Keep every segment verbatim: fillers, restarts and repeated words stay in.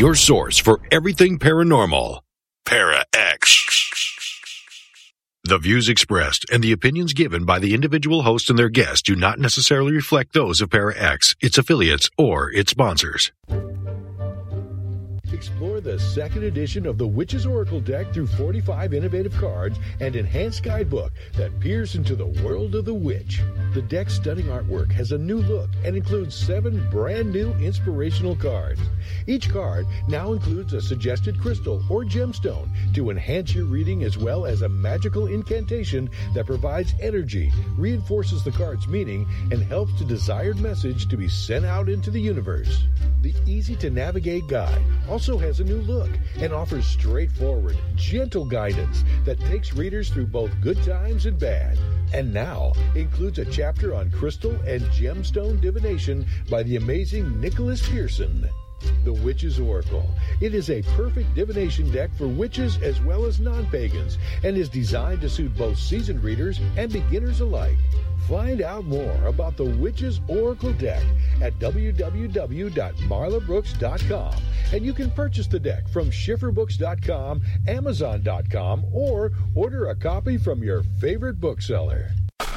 your source for everything paranormal. ParaX. The views expressed and the opinions given by the individual host and their guests do not necessarily reflect those of ParaX, its affiliates, or its sponsors. Explore the second edition of the Witch's Oracle deck through forty-five innovative cards and enhanced guidebook that peers into the world of the witch. The deck's stunning artwork has a new look and includes seven brand new inspirational cards. Each card now includes a suggested crystal or gemstone to enhance your reading, as well as a magical incantation that provides energy, reinforces the card's meaning, and helps the desired message to be sent out into the universe. The easy-to-navigate guide also has a new look and offers straightforward, gentle guidance that takes readers through both good times and bad. And now includes a chapter on crystal and gemstone divination by the amazing Nicholas Pearson. The Witch's Oracle. It is a perfect divination deck for witches as well as non-pagans and is designed to suit both seasoned readers and beginners alike. Find out more about the Witch's Oracle deck at w w w dot marla brooks dot com, and you can purchase the deck from schiffer books dot com, amazon dot com, or order a copy from your favorite bookseller.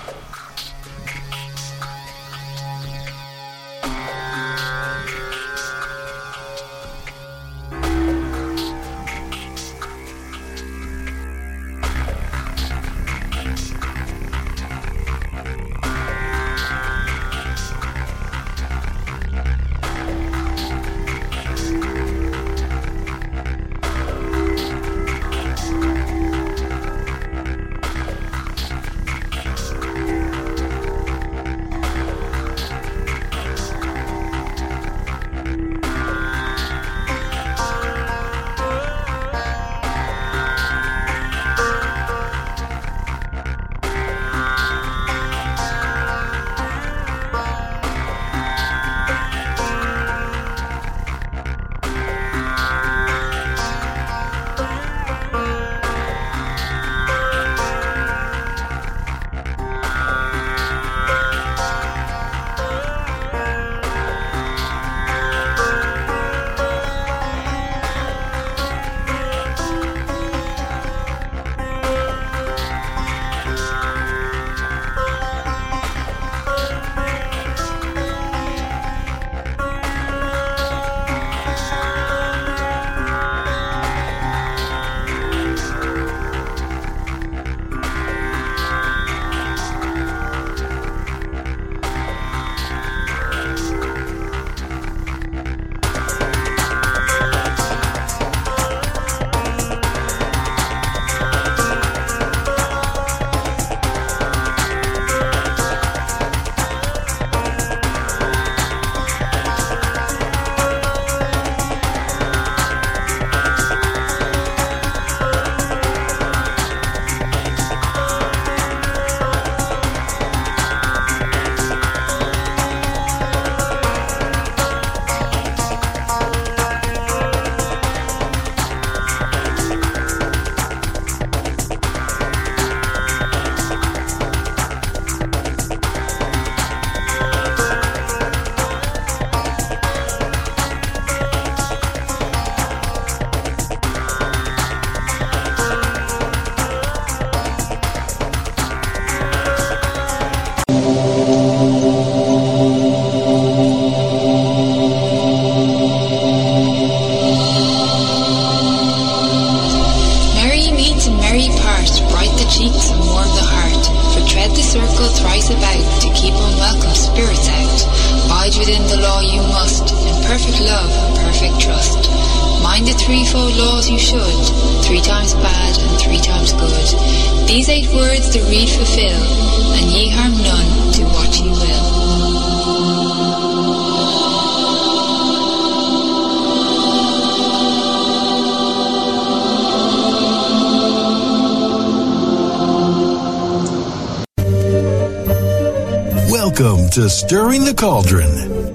Welcome to Stirring the Cauldron.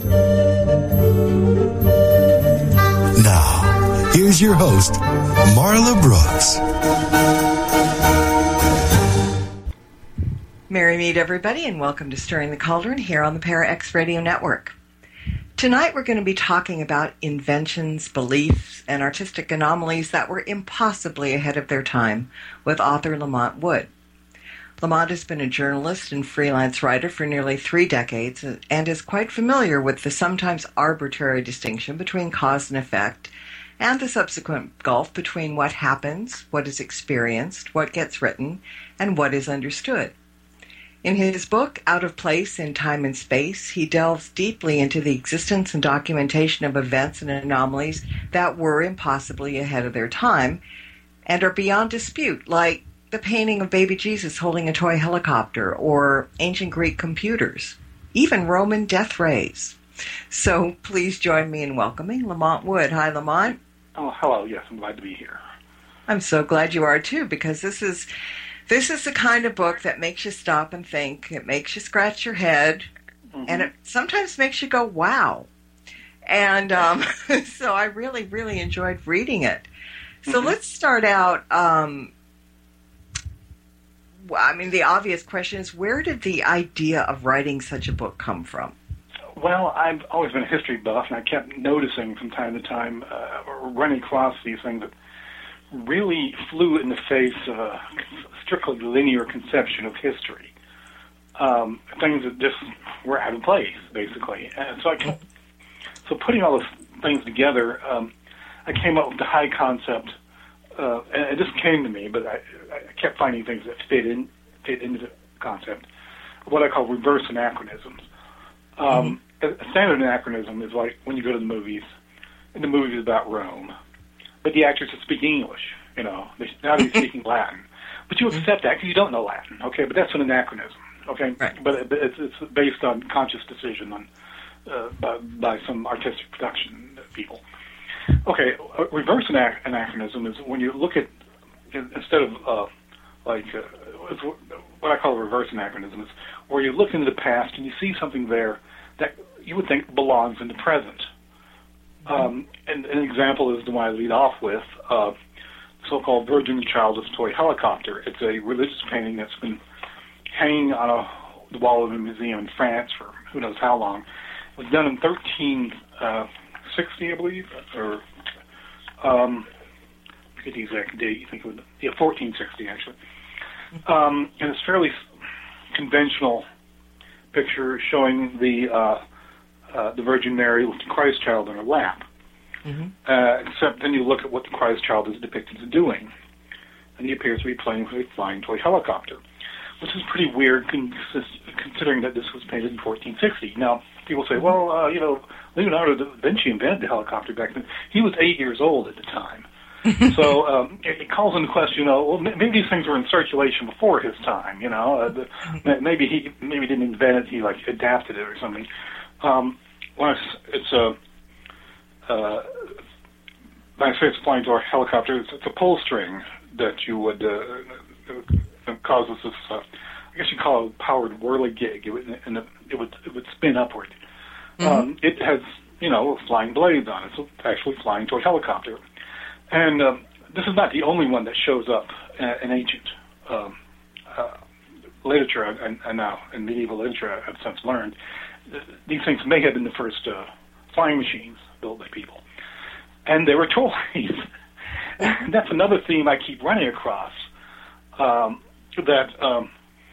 Now, here's your host, Marla Brooks. Merry meet, everybody, and welcome to Stirring the Cauldron here on the ParaX Radio Network. Tonight we're going to be talking about inventions, beliefs, and artistic anomalies that were impossibly ahead of their time with author Lamont Wood. Lamont has been a journalist and freelance writer for nearly three decades and is quite familiar with the sometimes arbitrary distinction between cause and effect and the subsequent gulf between what happens, what is experienced, what gets written, and what is understood. In his book, Out of Place in Time and Space, he delves deeply into the existence and documentation of events and anomalies that were impossibly ahead of their time and are beyond dispute, like the painting of baby Jesus holding a toy helicopter or ancient Greek computers, even Roman death rays. So please join me in welcoming Lamont Wood. Hi, Lamont. Oh, hello. Yes, I'm glad to be here. I'm so glad you are, too, because this is... This is the kind of book that makes you stop and think. It makes you scratch your head, mm-hmm. and it sometimes makes you go, wow. And um, so I really, really enjoyed reading it. So mm-hmm. let's start out. Um, I mean, the obvious question is, where did the idea of writing such a book come from? Well, I've always been a history buff, and I kept noticing from time to time, uh, running across these things that really flew in the face of a strictly linear conception of history. Um, things that just were out of place, basically. And so I kept, so putting all those things together, um, I came up with the high concept, uh, and it just came to me, but I, I kept finding things that fit in fit into the concept, what I call reverse anachronisms. Um, mm-hmm. A standard anachronism is like when you go to the movies, and the movie is about Rome, but the actors are speaking English, you know. They, now they're speaking Latin. But you accept that because you don't know Latin, okay? But that's an anachronism, okay? Right. But it's, it's based on conscious decision on uh, by, by some artistic production people. Okay, a reverse anachronism is when you look at, instead of uh, like, uh, it's what I call a reverse anachronism is where you look into the past and you see something there that you would think belongs in the present. Um, and an example is the one I lead off with, uh, the so-called Virgin Childless Toy Helicopter. It's a religious painting that's been hanging on a, the wall of a museum in France for who knows how long. It was done in thirteen sixty, I believe, or um, I forget the exact date. You think it was yeah, fourteen sixty actually. Um, and it's a fairly conventional picture showing the uh, Uh, the Virgin Mary with the Christ child on her lap. Mm-hmm. Uh, except then you look at what the Christ child is depicted as doing. And he appears to be playing with a flying toy helicopter, which is pretty weird con- considering that this was painted in fourteen sixty. Now, people say, well, uh, you know, Leonardo da Vinci invented the helicopter back then. He was eight years old at the time. So um, it, it calls into question, you know, well, maybe these things were in circulation before his time, you know. Uh, the, maybe he maybe didn't invent it, he, like, adapted it or something. Um, when it's, it's a, uh, when I say it's flying to our helicopter, it's, it's a pull string that you would, uh, causes this, uh, I guess you call it a powered whirligig, it would, and it would, it would spin upward. Mm-hmm. Um, it has, you know, flying blades on it, so it's actually flying to a helicopter. And, um, this is not the only one that shows up in ancient, um, uh, literature, and, and now in medieval literature I've since learned. These things may have been the first uh, flying machines built by people. And they were toys. And that's another theme I keep running across, um, that um,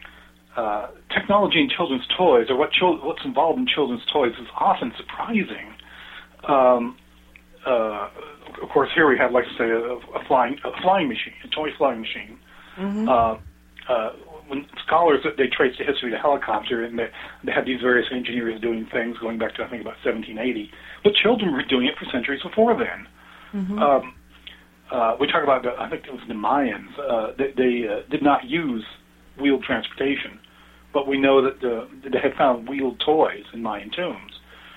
uh, technology in children's toys, or what chil- what's involved in children's toys, is often surprising. Um, uh, of course, here we have, like, say, a, a flying a flying machine, a toy flying machine. Mm-hmm. Uh, uh, when scholars, they trace the history of the helicopter, and they, they have these various engineers doing things going back to, I think, about seventeen eighty. But children were doing it for centuries before then. Mm-hmm. Um, uh, we talk about, the, I think it was the Mayans. Uh, they they uh, did not use wheeled transportation, but we know that, the, that they had found wheeled toys in Mayan tombs.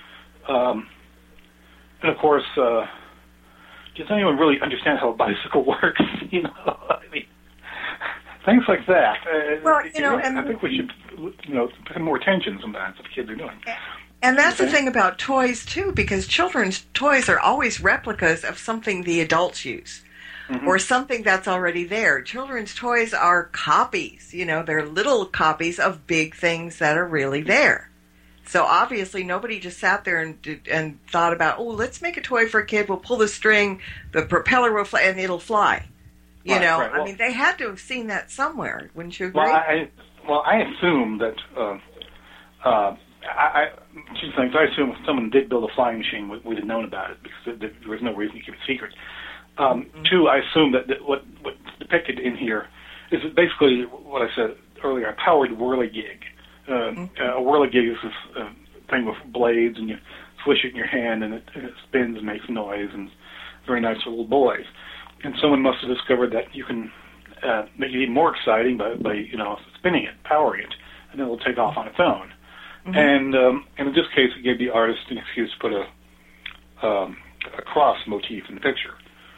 Um, and, of course, uh, does anyone really understand how a bicycle works? You know, I mean, things like that. Uh, well, you know, and I think we should, you know, pay more attention sometimes to what kids are doing. And that's okay. The thing about toys, too, because children's toys are always replicas of something the adults use, mm-hmm. or something that's already there. Children's toys are copies, you know, they're little copies of big things that are really there. So obviously nobody just sat there and did, and thought about, oh, let's make a toy for a kid. We'll pull the string, the propeller will fly, and it'll fly. You right, know, right. Well, I mean, they had to have seen that somewhere. Wouldn't you agree? Well, I, well, I assume that, uh, uh, I, I, two things. I assume if someone did build a flying machine, we, we'd have known about it because there, there was no reason to keep it secret. Um, mm-hmm. Two, I assume that, that what, what's depicted in here is basically what I said earlier, a powered whirligig. Uh, mm-hmm. A whirligig is this uh, thing with blades, and you swish it in your hand, and it, and it spins and makes noise, and it's very nice for little boys. And someone must have discovered that you can uh, make it even more exciting by, by, you know, spinning it, powering it, and then it'll take off on its own. Mm-hmm. And, um, and in this case, it gave the artist an excuse to put a, um, a cross motif in the picture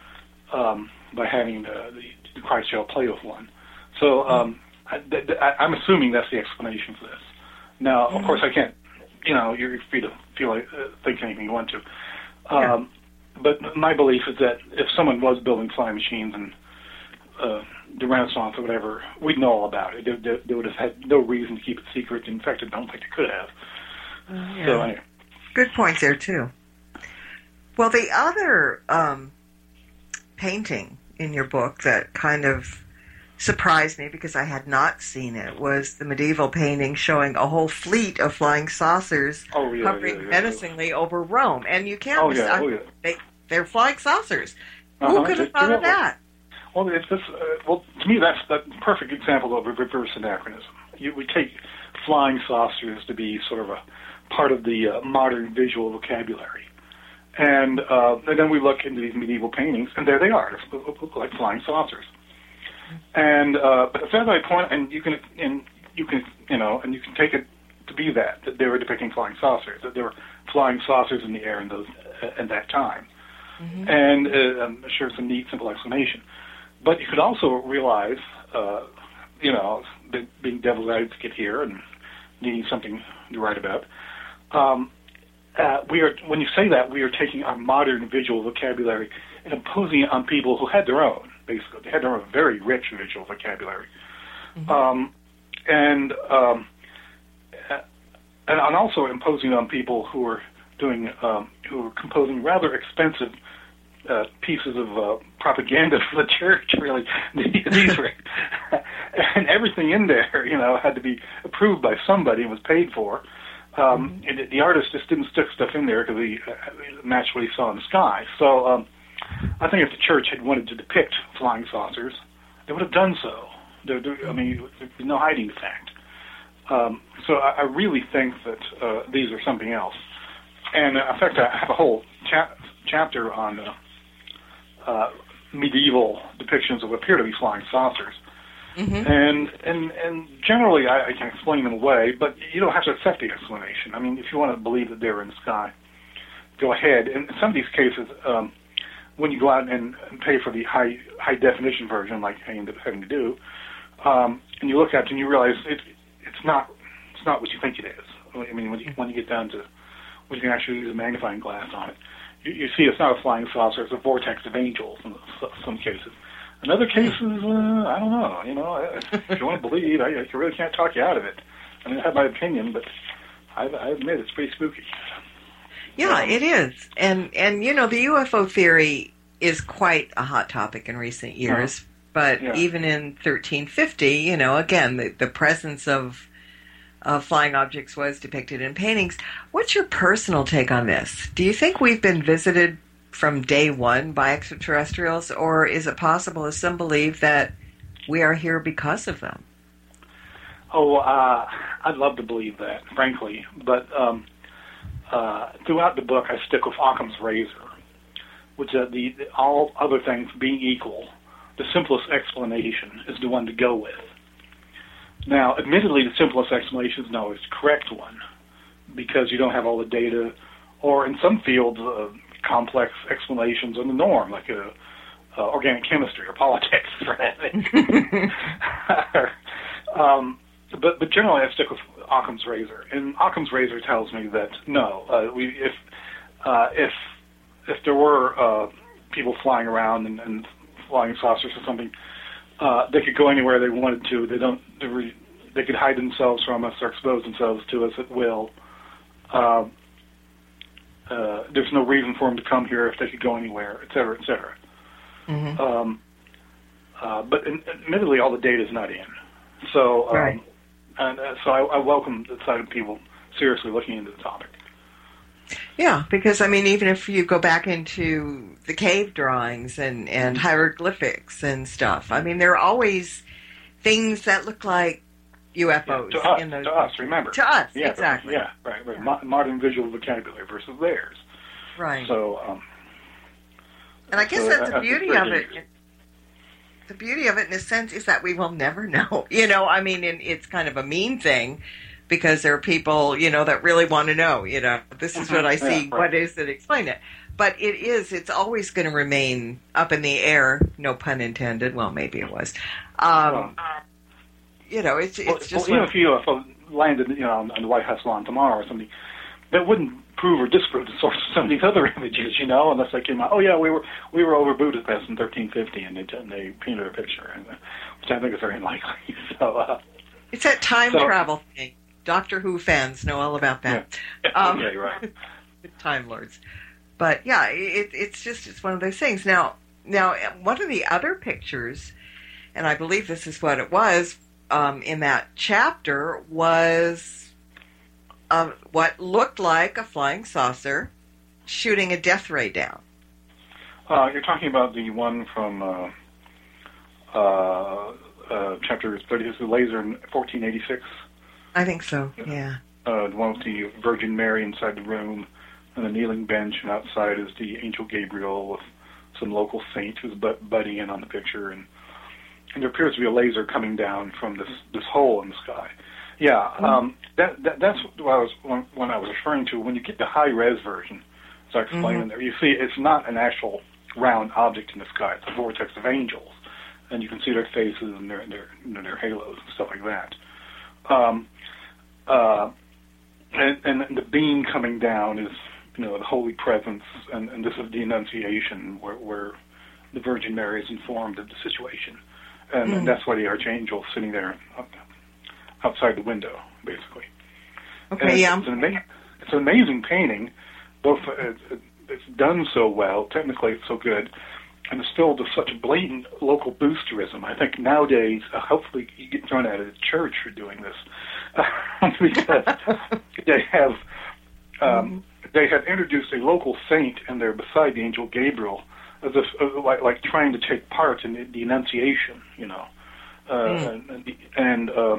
um, by having uh, the, the Christ child play with one. So um, I, th- th- I'm assuming that's the explanation for this. Now, mm-hmm. of course, I can't, you know, you're free to feel like, uh, think anything you want to. Um, yeah. But my belief is that if someone was building flying machines in uh, the Renaissance or whatever, we'd know all about it. They, they, they would have had no reason to keep it secret. In fact, I don't think they could have. Uh, yeah. So, anyway. Good points there, too. Well, the other um, painting in your book that kind of surprised me because I had not seen it was the medieval painting showing a whole fleet of flying saucers oh, yeah, hovering yeah, yeah, menacingly yeah. over Rome. And you can't... Oh, yeah, oh, yeah. They, they're flying saucers. Uh-huh. Who could have thought of that? Well, it's this, uh, well, to me, that's the perfect example of a reverse anachronism. You, we take flying saucers to be sort of a part of the uh, modern visual vocabulary. And, uh, and then we look into these medieval paintings, and there they are. They look like flying saucers. And uh, but as I point, and you can, and you can, you know, and you can take it to be that that they were depicting flying saucers, that there were flying saucers in the air in those uh, at that time. Mm-hmm. And uh, I'm sure it's a neat, simple explanation. But you could also realize, uh, you know, being devil's advocate here and needing something to write about. Um, uh, we are when you say that, we are taking our modern visual vocabulary and imposing it on people who had their own. Basically, they had their own very rich visual vocabulary, mm-hmm. um, and um, and I'm also imposing on people who are doing um, who are composing rather expensive uh, pieces of uh, propaganda for the church. Really, these were, and everything in there, you know, had to be approved by somebody and was paid for. Um, mm-hmm. and the artist just didn't stick stuff in there because he uh, matched what he saw in the sky. So. Um, I think if the church had wanted to depict flying saucers, they would have done so. There, there, I mean, there's no hiding the fact. Um, so I, I really think that uh, these are something else. And uh, in fact, I have a whole cha- chapter on uh, uh, medieval depictions of what appear to be flying saucers. Mm-hmm. And and and generally, I, I can explain them away, but you don't have to accept the explanation. I mean, if you want to believe that they're in the sky, go ahead. In some of these cases. Um, when you go out and, and pay for the high high definition version, like I ended up having to do, um, and you look at it and you realize it, it's not it's not what you think it is. I mean, when you when you get down to when you can actually use a magnifying glass on it, you, you see it's not a flying saucer; it's a vortex of angels in some cases. In other cases, uh, I don't know. You know, if you want to believe, I, I really can't talk you out of it. I mean, I have my opinion, but I, I admit it's pretty spooky. Yeah, it is. And, and you know, the U F O theory is quite a hot topic in recent years. Uh-huh. But yeah. even in thirteen fifty, you know, again, the, the presence of, of flying objects was depicted in paintings. What's your personal take on this? Do you think we've been visited from day one by extraterrestrials, or is it possible, as some believe, that we are here because of them? Oh, uh, I'd love to believe that, frankly. But... Um, Uh, throughout the book, I stick with Occam's razor, which uh, the, the all other things being equal, the simplest explanation is the one to go with. Now, admittedly, the simplest explanation is not always the correct one, because you don't have all the data, or in some fields, uh, complex explanations are the norm, like uh, uh, organic chemistry or politics, for that thing. um, But, but generally, I stick with Occam's razor, and Occam's razor tells me that no, uh, we if uh, if if there were uh, people flying around and, and flying saucers or something, uh, they could go anywhere they wanted to. They don't. They, re, they could hide themselves from us or expose themselves to us at will. uh, uh, there's no reason for them to come here if they could go anywhere, et cetera, et cetera. Mm-hmm. Um, uh, but in, admittedly, all the data is not in. So, um, right. and uh, so I, I welcome the side of people seriously looking into the topic. Yeah, because, I mean, even if you go back into the cave drawings and, and hieroglyphics and stuff, I mean, there are always things that look like U F Os. Yeah, to us, in those to us, remember. To us, yeah, exactly. Yeah, right, right. Mo- modern visual vocabulary versus theirs. Right. So, um, and I guess so that's the that's beauty of it. it. The beauty of it, in a sense, is that we will never know. You know, I mean, and it's kind of a mean thing, because there are people, you know, that really want to know, you know, this is what I see, yeah, right. What is it, explain it. But it is, it's always going to remain up in the air, no pun intended, well, maybe it was. Um, well, you know, it's it's well, just... Well, even if U F O landed, you know, on, on the White House lawn tomorrow or something, that wouldn't prove or disprove the source of some of these other images, you know, unless they came out, oh, yeah, we were we were over Budapest in thirteen fifty, and they, and they painted a picture, and, uh, which I think is very unlikely. so, uh, It's that time so, travel thing. Doctor Who fans know all about that. Yeah, um, okay, right. Time Lords. But yeah, it, it's just, it's one of those things. Now, now, one of the other pictures, and I believe this is what it was, um, in that chapter, was uh, what looked like a flying saucer shooting a death ray down. Uh, you're talking about the one from uh, uh, uh, chapter thirty, is the laser in fourteen eighty-six? I think so, yeah. Uh, the one with the Virgin Mary inside the room, and the kneeling bench, and outside is the Angel Gabriel with some local saint who's butt- butting in on the picture, and, and there appears to be a laser coming down from this, this hole in the sky. Yeah, um, that, that that's what I was when, when I was referring to. When you get the high-res version, as I explained Mm-hmm. in there, you see it's not an actual round object in the sky. It's a vortex of angels, and you can see their faces and their their, you know, their halos and stuff like that. Um, uh, and, and the beam coming down is, you know, the Holy Presence, and, and this is the Annunciation, where, where the Virgin Mary is informed of the situation, and, mm. and that's why the Archangel is sitting there outside the window, basically. Okay, and yeah. It's an, ama- it's an amazing painting. Both it's, it's done so well, technically it's so good, and it's still just such blatant local boosterism. I think nowadays, uh, hopefully, you get thrown out of the church for doing this, because they have um, they have introduced a local saint in there beside the Angel Gabriel, as if uh, like, like trying to take part in the, the Annunciation, you know, uh, mm. and, and uh,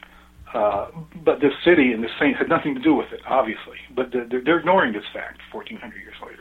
uh, but this city and this saint had nothing to do with it, obviously, but they're, they're ignoring this fact fourteen hundred years later.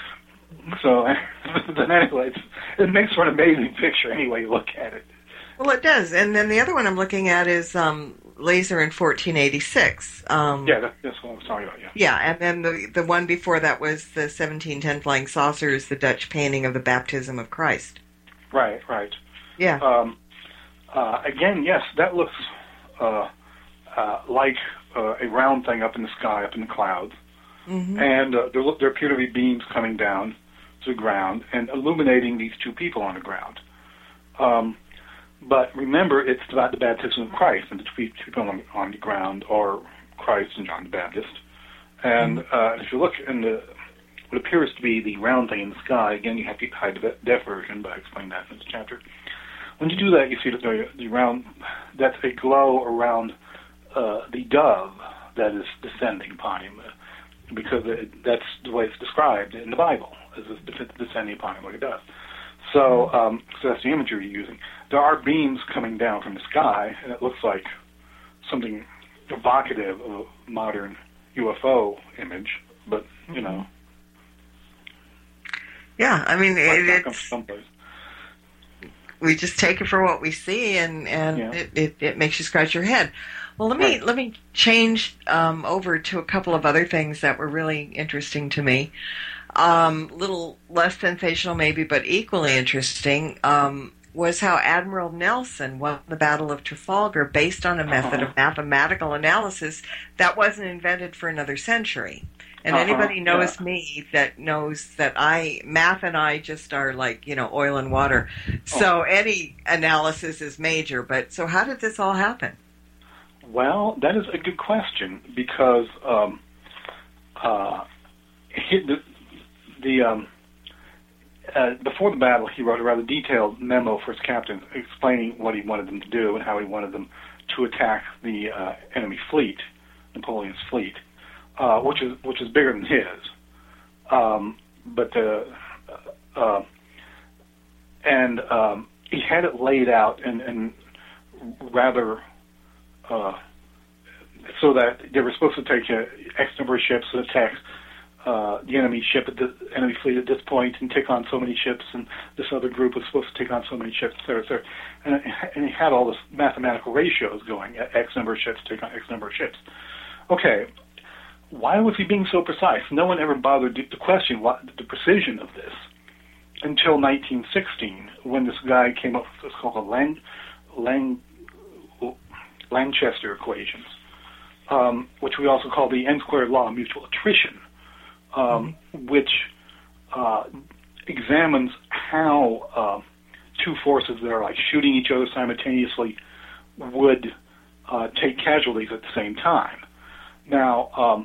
So, then anyway, it's, it makes for an amazing picture any way you look at it. Well, it does. And then the other one I'm looking at is um, Laser in fourteen eighty-six. Um, yeah, that, that's what I was talking about, yeah. Yeah, and then the the one before that was the seventeen ten Flying Saucers, the Dutch painting of the Baptism of Christ. Right, right. Yeah. Um, uh, again, yes, that looks uh, uh, like uh, a round thing up in the sky, up in the clouds. Mm-hmm. And uh, there, there appear to be beams coming down to the ground and illuminating these two people on the ground. Um, but remember, it's about the baptism of Christ, and the two people on, on the ground are Christ and John the Baptist. And mm-hmm. uh, if you look in the what appears to be the round thing in the sky, again, you have to hide the deaf version, but I explained that in this chapter. When you do that, you see that the, the round, that's a glow around uh, the dove that is descending upon him, uh, because it, that's the way it's described in the Bible, as it's descending upon him like it does. So, um, so that's the imagery you're using. There are beams coming down from the sky, and it looks like something evocative of a modern U F O image, but, you know. Yeah, I mean, it, it it's... someplace. We just take it for what we see, and, and yeah. it, it, it makes you scratch your head. Well, let me right. let me change um, over to a couple of other things that were really interesting to me. Um, little less sensational, maybe, but equally interesting um, was how Admiral Nelson won the Battle of Trafalgar based on a method uh-huh. of mathematical analysis that wasn't invented for another century. And uh-huh. anybody knows yeah. me that knows that I, math and I just are like, you know, oil and water. So oh. any analysis is major. But so how did this all happen? Well, that is a good question, because um, uh, he, the, the um, uh, before the battle, he wrote a rather detailed memo for his captains explaining what he wanted them to do and how he wanted them to attack the uh, enemy fleet, Napoleon's fleet, uh, which is which is bigger than his. Um, but uh, uh, and um, he had it laid out and, and rather uh, so that they were supposed to take uh, X number of ships and attack uh, the enemy ship at the enemy fleet at this point and take on so many ships, and this other group was supposed to take on so many ships, et cetera, et cetera. And, and he had all this mathematical ratios going, X number of ships take on X number of ships. Okay, why was he being so precise? No one ever bothered to question what the precision of this until nineteen sixteen, when this guy came up with what's called the Lang, Lang, Lanchester equations, um, which we also call the n-squared law of mutual attrition, um, mm-hmm. which uh, examines how uh, two forces that are like shooting each other simultaneously would uh, take casualties at the same time. Now, um,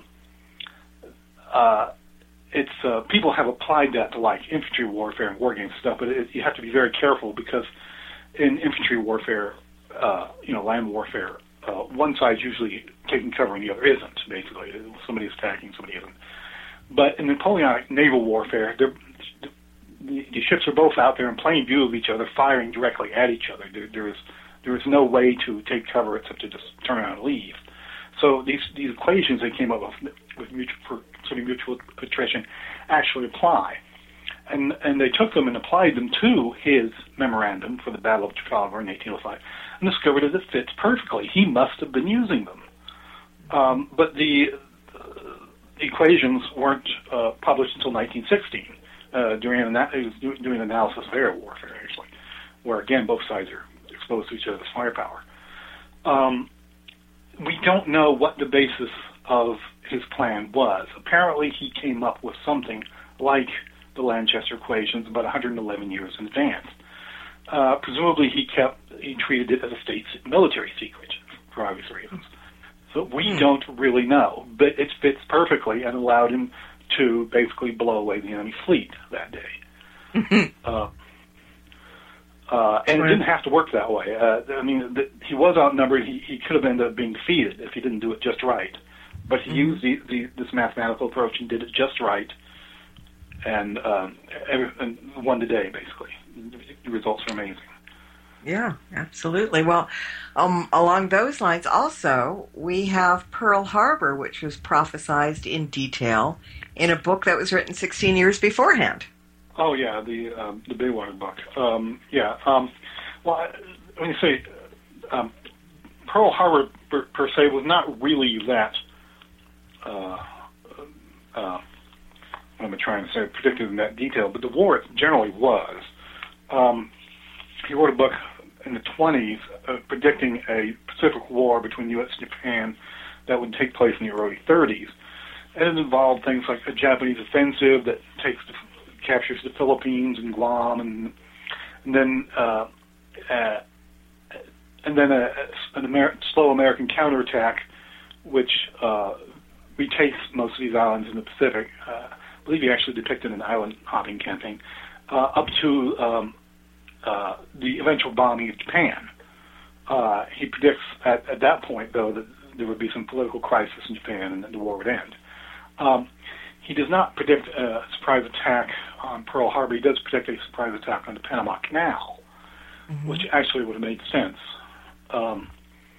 uh, it's uh, people have applied that to like infantry warfare and war games and stuff, but it, you have to be very careful because in infantry warfare, uh, you know, land warfare, uh, one side's usually taking cover and the other isn't. Basically, somebody's attacking, somebody isn't. But in Napoleonic naval warfare, the, the ships are both out there in plain view of each other, firing directly at each other. There, there is there is no way to take cover except to just turn around and leave. So these these equations they came up with with mutual for sort of mutual attrition actually apply, and and they took them and applied them to his memorandum for the Battle of Trafalgar in eighteen oh five, and discovered that it fits perfectly. He must have been using them, um, but the uh, equations weren't uh, published until nineteen sixteen uh, during an it was doing analysis of air warfare actually, where again both sides are exposed to each other's firepower. Um, We don't know what the basis of his plan was. Apparently, he came up with something like the Lanchester equations about one hundred eleven years in advance. Uh, presumably, he kept he treated it as a state military secret for obvious reasons. So we mm. don't really know, but it fits perfectly and allowed him to basically blow away the enemy fleet that day. uh, Uh, and it didn't have to work that way. Uh, I mean, the, he was outnumbered. He, he could have ended up being defeated if he didn't do it just right. But he mm-hmm. used the, the, this mathematical approach and did it just right, and, um, every, and won the day, basically. The results are amazing. Yeah, absolutely. Well, um, along those lines, also, we have Pearl Harbor, which was prophesized in detail in a book that was written sixteen years beforehand. Oh yeah, the um, the Baywater book. Um, yeah. Um, well, when you say um, Pearl Harbor per, per se was not really that. Uh, uh, what am I trying to say? Predicted in that detail, but the war generally was. Um, he wrote a book in the twenties uh, predicting a Pacific War between U S and Japan that would take place in the early thirties, and it involved things like a Japanese offensive that takes the captures the Philippines and Guam, and, and then uh, uh, and then a, an Amer- slow American counterattack, which uh, retakes most of these islands in the Pacific. Uh, I believe he actually depicted an island hopping campaign uh, up to um, uh, the eventual bombing of Japan. Uh, he predicts at, at that point, though, that there would be some political crisis in Japan and that the war would end. Um, He does not predict a surprise attack on Pearl Harbor. He does predict a surprise attack on the Panama Canal, mm-hmm. which actually would have made sense. Um,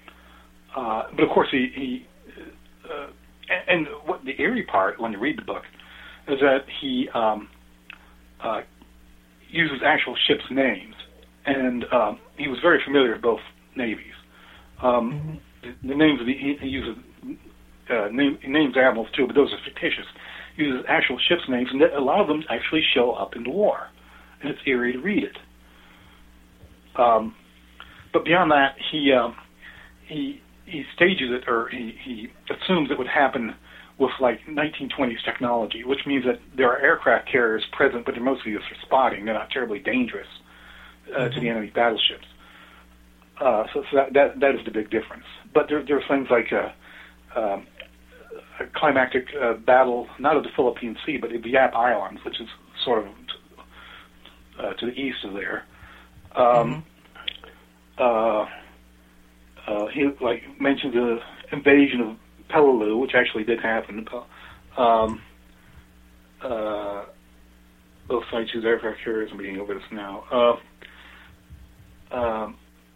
uh, but of course, he, he uh, and what the eerie part when you read the book is that he um, uh, uses actual ships' names, and um, he was very familiar with both navies. Um, mm-hmm. the, the names of the he, he uses uh, name, he names admirals too, but those are fictitious. Uses actual ships' names, and a lot of them actually show up in the war, and it's eerie to read it. Um, but beyond that, he um, he he stages it, or he, he assumes it would happen with like nineteen twenties technology, which means that there are aircraft carriers present, but they're mostly used for spotting. They're not terribly dangerous uh, mm-hmm. to the enemy battleships. Uh, so so that, that that is the big difference. But there there are things like uh, um, a climactic uh, battle, not of the Philippine Sea, but of the Yap Islands, which is sort of uh, to the east of there. Um, mm-hmm. uh, uh, he like mentioned the invasion of Peleliu, which actually did happen. Um, uh, those sites use aircraft carriers. I'm reading over this now. Uh, um,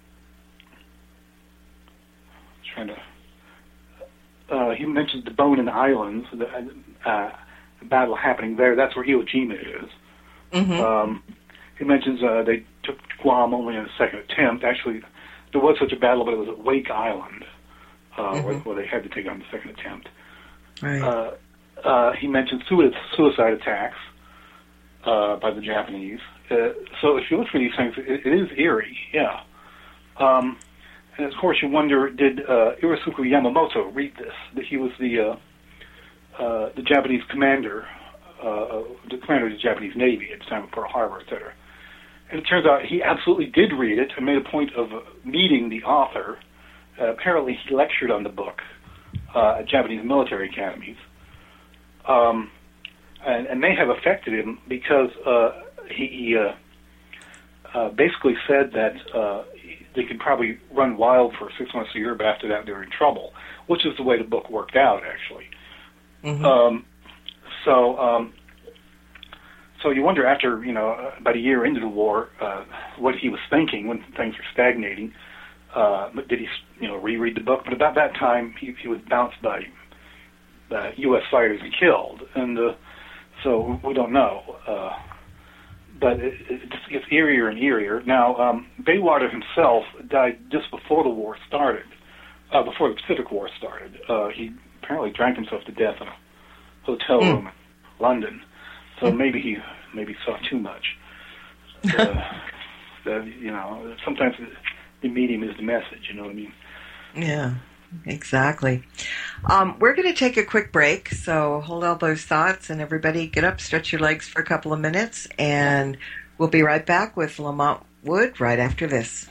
trying to. Uh, he mentions the Bonin Islands, the, uh, the battle happening there. That's where Iwo Jima is. Mm-hmm. Um, he mentions uh, they took Guam only in a second attempt. Actually, there was such a battle, but it was at Wake Island, uh, mm-hmm. where, where they had to take on the second attempt. Right. Uh, uh, he mentions suicide attacks uh, by the Japanese. Uh, so if you look for these things, it, it is eerie, yeah. Um, and of course, you wonder, did uh, Irisuke Yamamoto read this? That he was the uh, uh, the Japanese commander, uh, the commander of the Japanese Navy at the time of Pearl Harbor, et cetera. And it turns out he absolutely did read it and made a point of meeting the author. Uh, apparently, he lectured on the book uh, at Japanese military academies. Um, and, and may have affected him because uh, he, he uh, uh, basically said that uh, they could probably run wild for six months a year, but after that they were in trouble, which is the way the book worked out, actually. Mm-hmm. Um, so, um, so you wonder after, you know, about a year into the war, uh, what he was thinking when things were stagnating. Uh, did he, you know, reread the book? But about that time, he, he was bounced by uh, U S fighters and killed, and uh, so we don't know. Uh, but it, it just gets eerier and eerier. Now, um, Baywater himself died just before the war started, uh, before the Pacific War started. Uh, he apparently drank himself to death in a hotel mm. room in London. So mm. maybe he maybe saw too much. Uh, uh, you know, sometimes the medium is the message. You know what I mean? Yeah. Exactly. Um, we're going to take a quick break, so hold all those thoughts, and everybody get up, stretch your legs for a couple of minutes, and we'll be right back with Lamont Wood right after this.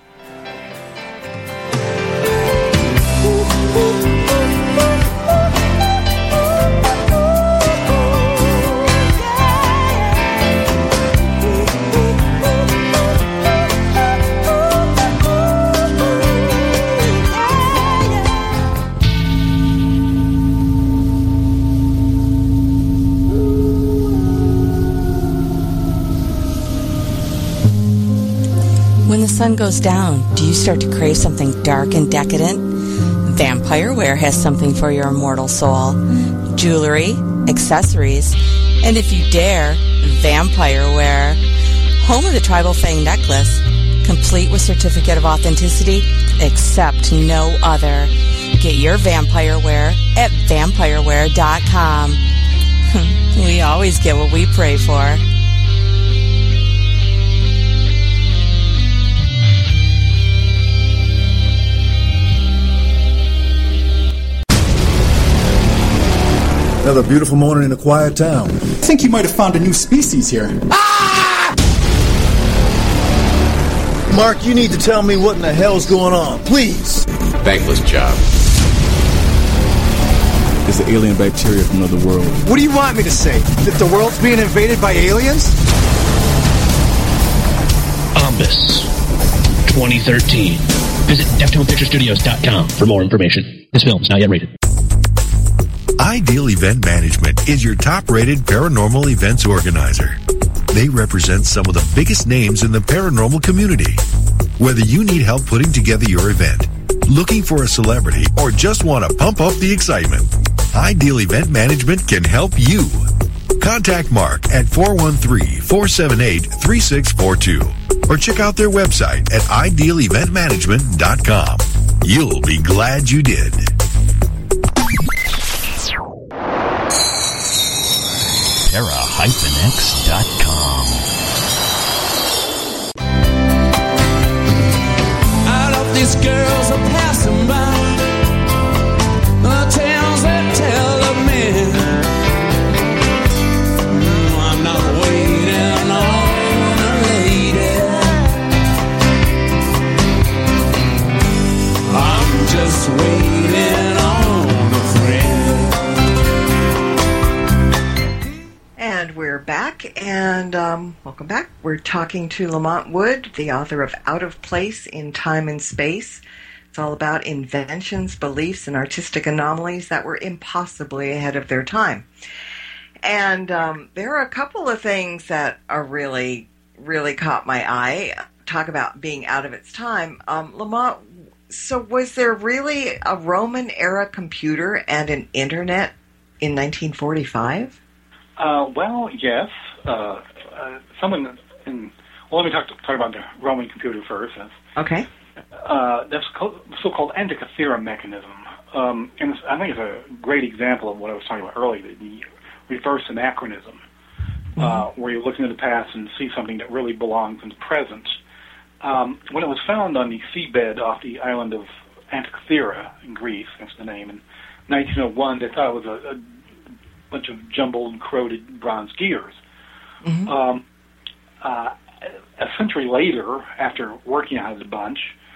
When the sun goes down, do you start to crave something dark and decadent? Vampireware has something for your immortal soul. Jewelry, accessories, and if you dare, Vampireware. Home of the Tribal Fang Necklace, complete with certificate of authenticity, except no other. Get your Vampireware at vampireware dot com. We always get what we pray for. Another beautiful morning in a quiet town. I think you might have found a new species here. Ah! Mark, you need to tell me what in the hell's going on, please. Thankless job. It's the alien bacteria from another world. What do you want me to say? That the world's being invaded by aliens? Ombus twenty thirteen. Visit Deftone Picture Studios dot com for more information. This film is not yet rated. Ideal Event Management is your top-rated paranormal events organizer. They represent some of the biggest names in the paranormal community. Whether you need help putting together your event, looking for a celebrity, or just want to pump up the excitement, Ideal Event Management can help you. Contact Mark at four one three, four seven eight, three six four two or check out their website at ideal event management dot com. You'll be glad you did. para X dot com. All of these girls are passing by, the tales that tell of men. No, I'm not waiting on a lady, I'm just waiting on a friend. Welcome back. We're talking to Lamont Wood, the author of Out of Place in Time and Space. It's all about inventions, beliefs, and artistic anomalies that were impossibly ahead of their time. And um, there are a couple of things that are really, really caught my eye. Talk about being out of its time. Um, Lamont, so was there really a Roman-era computer and an internet in nineteen forty-five? Uh, well, yes. Uh, uh, someone in... Well, let me talk, talk about the Roman computer first. That's, okay. Uh, that's called, so-called Antikythera mechanism. Um, and it's, I think it's a great example of what I was talking about earlier, the, the reverse anachronism, mm-hmm. uh, where you're looking at the past and see something that really belongs in the present. Um, when it was found on the seabed off the island of Antikythera in Greece, that's the name, in nineteen oh one, they thought it was a, a bunch of jumbled, corroded bronze gears. Mm-hmm. Um, uh, a century later, after working on it a bunch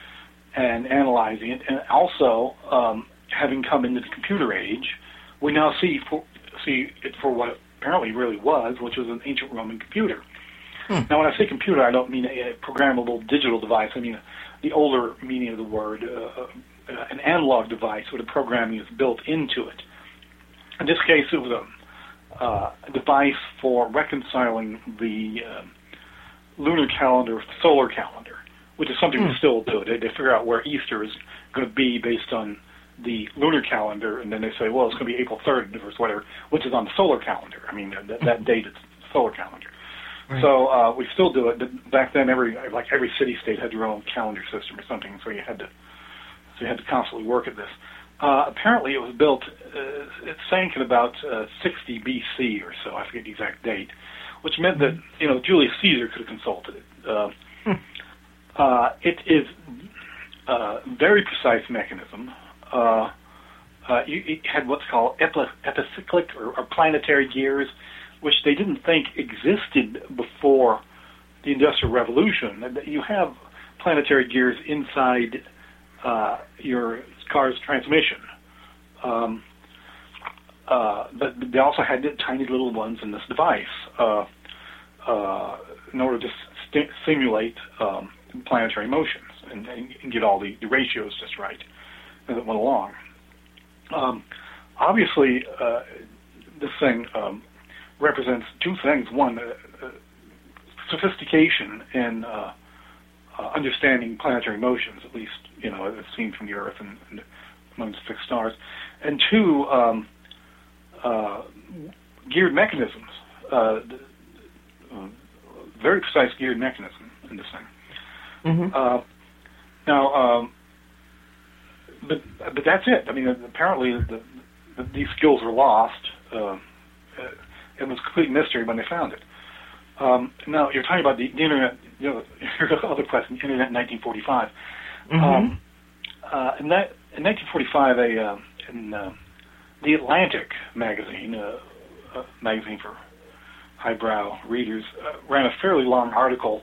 and analyzing it, and also um, having come into the computer age, we now see for, see it for what it apparently really was, which was an ancient Roman computer. Hmm. Now, when I say computer, I don't mean a, a programmable digital device. I mean the older meaning of the word, uh, uh, an analog device where the programming is built into it. In this case, it was a, uh, a device for reconciling the uh, lunar calendar with the solar calendar, which is something hmm. we still do. They, they figure out where Easter is going to be based on the lunar calendar, and then they say, well, it's going to be April third or whatever, which is on the solar calendar. I mean, that, that date is the solar calendar. Right. So uh, we still do it. Back then, every like every city-state had their own calendar system or something, so you had to so you had to constantly work at this. Uh, apparently, it was built. Uh, it sank in about uh, sixty B C or so. I forget the exact date, which meant that you know Julius Caesar could have consulted it. Uh, hmm. uh, it is a very precise mechanism. Uh, uh, you, it had what's called epi- epicyclic or, or planetary gears, which they didn't think existed before the Industrial Revolution. You have planetary gears inside uh, your car's transmission. Um, uh, but they also had tiny little ones in this device uh, uh, in order to st- simulate um, planetary motions and, and get all the, the ratios just right as it went along. Um, obviously, uh, this thing um, represents two things. One, uh, uh, sophistication in uh, uh, understanding planetary motions, at least, you know, as seen from the Earth and, and among the fixed stars. And two, um, uh, geared mechanisms, uh, uh, very precise geared mechanism in this thing. Mm-hmm. Uh, now, um, but but that's it. I mean, apparently the, the, these skills were lost. Uh, it was a complete mystery when they found it. Um, now, you're talking about the, the Internet, you know, your other question, Internet in nineteen forty-five. Mm-hmm. Um, uh, in, that, in nineteen forty-five, a, uh, in uh, The Atlantic magazine, uh, a magazine for highbrow readers, uh, ran a fairly long article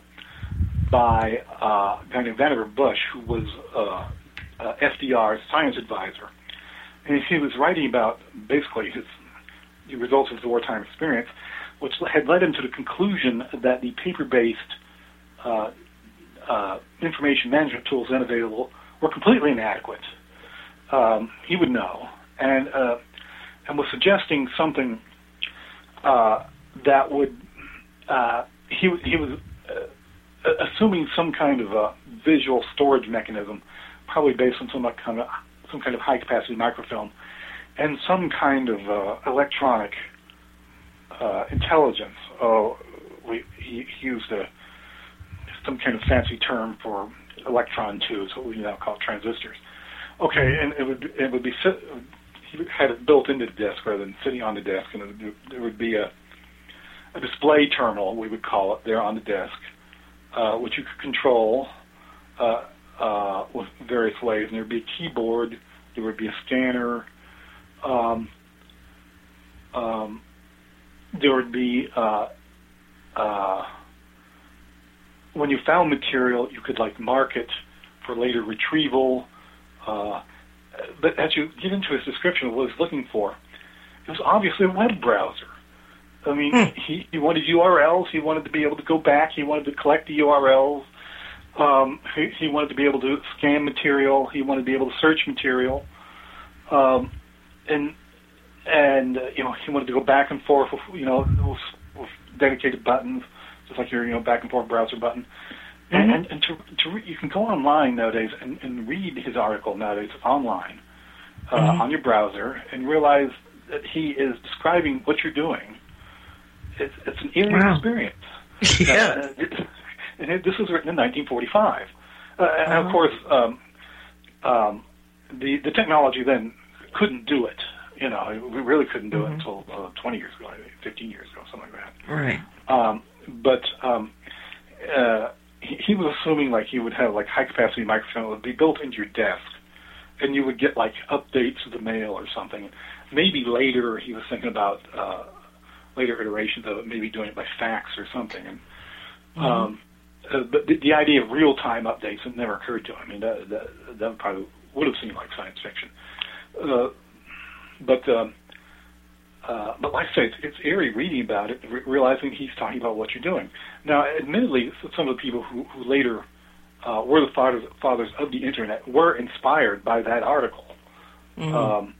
by uh, a guy named Vannevar Bush, who was uh, uh, F D R's science advisor. And he was writing about basically his the results of his wartime experience, which had led him to the conclusion that the paper-based uh, uh, information management tools then available were completely inadequate. Um, he would know, and uh, and was suggesting something uh, that would uh, he he was uh, assuming some kind of a visual storage mechanism, probably based on some kind of some kind of high-capacity microfilm, and some kind of uh, electronic uh, intelligence. Oh, we, he, he used a, some kind of fancy term for electron tubes, what we now call transistors. Okay, and it would it would be he had it built into the disk rather than sitting on the disk, and it would, there would be a, a display terminal, we would call it, there on the disk, uh, which you could control uh, uh, with various ways. And there would be a keyboard, there would be a scanner. Um, um, there would be, uh, uh, when you found material, you could like mark it for later retrieval. Uh, but as you get into his description of what he was looking for, it was obviously a web browser. I mean, mm. he, he wanted U R Ls. He wanted to be able to go back. He wanted to collect the U R Ls. Um, he, he wanted to be able to scan material. He wanted to be able to search material. Um, and, and uh, you know, he wanted to go back and forth with, you know, with, with dedicated buttons, just like your, you know, back and forth browser button. Mm-hmm. And, and, and to, to re- you can go online nowadays and, and read his article nowadays online uh, mm-hmm. on your browser and realize that he is describing what you're doing. It's, it's an eerie wow. experience. Yeah. Uh, it, and it, this was written in nineteen forty-five. Uh, uh-huh. And, of course, um, um, the, the technology then couldn't do it. You know, we really couldn't do mm-hmm. it until uh, twenty years ago, fifteen years ago, something like that. Right. Um, but um, uh, he, he was assuming, like, you would have, like, high-capacity microfilm that would be built into your desk, and you would get, like, updates of the mail or something. Maybe later he was thinking about uh, later iterations of it, maybe doing it by fax or something. And mm-hmm. um, uh, but the, the idea of real-time updates had never occurred to him. I mean, that, that, that probably would have seemed like science fiction. Uh, but um, uh, but like I say, it's, it's eerie reading about it, re- realizing he's talking about what you're doing. Now, admittedly, some of the people who, who later uh, were the fathers, fathers of the Internet were inspired by that article. Mm-hmm. Um,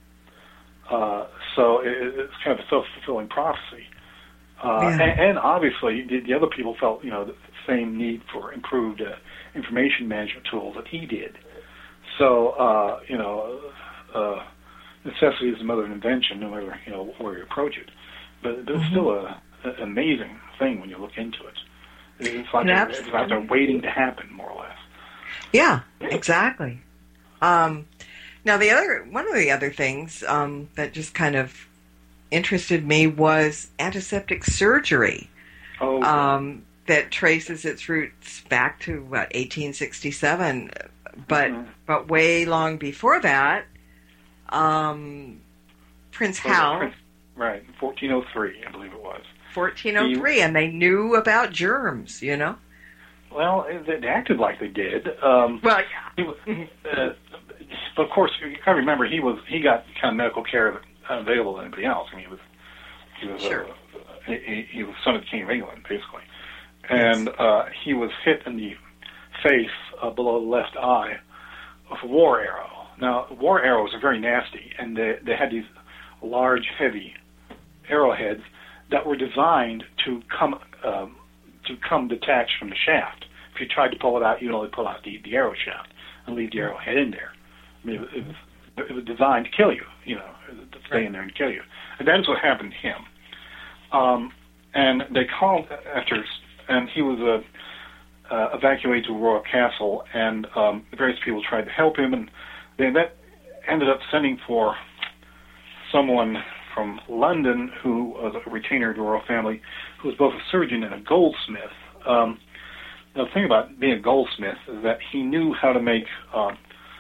uh, so it, it's kind of a self-fulfilling prophecy. Uh, yeah. and, and obviously, the, the other people felt, you know, the same need for improved uh, information management tools that he did. So, uh, you know, uh, necessity is the mother of invention, no matter, you know, where you approach it. But, but it's mm-hmm. still a, a amazing thing when you look into it. It's like, a, it's like they're waiting to happen, more or less. Yeah, exactly. Um, now, the other one of the other things um, that just kind of interested me was antiseptic surgery. Oh. Um, that traces its roots back to what eighteen sixty-seven, but mm-hmm. but way long before that. Um, Prince well, Hal, Prince, right, fourteen oh three, I believe it was. fourteen oh three, he, and they knew about germs, you know. Well, they acted like they did. Um, well, yeah. He, uh, but of course, you got to remember he was he got kind of medical care that unavailable to anybody else. I mean, he was he was sure. uh, he, he was son of the King of England, basically, and yes. uh, he was hit in the face uh, below the left eye with a war arrow. Now, war arrows are very nasty, and they, they had these large, heavy arrowheads that were designed to come um, to come detached from the shaft. If you tried to pull it out, you'd only pull out the, the arrow shaft and leave the arrowhead in there. I mean, it was, it was designed to kill you, you know, to stay in there and kill you. And that is what happened to him. Um, and they called after, and he was uh, uh, evacuated to Royal Castle, and um, various people tried to help him, and they that ended up sending for someone from London who was a retainer of the royal family, who was both a surgeon and a goldsmith. Um, the thing about being a goldsmith is that he knew how to make uh,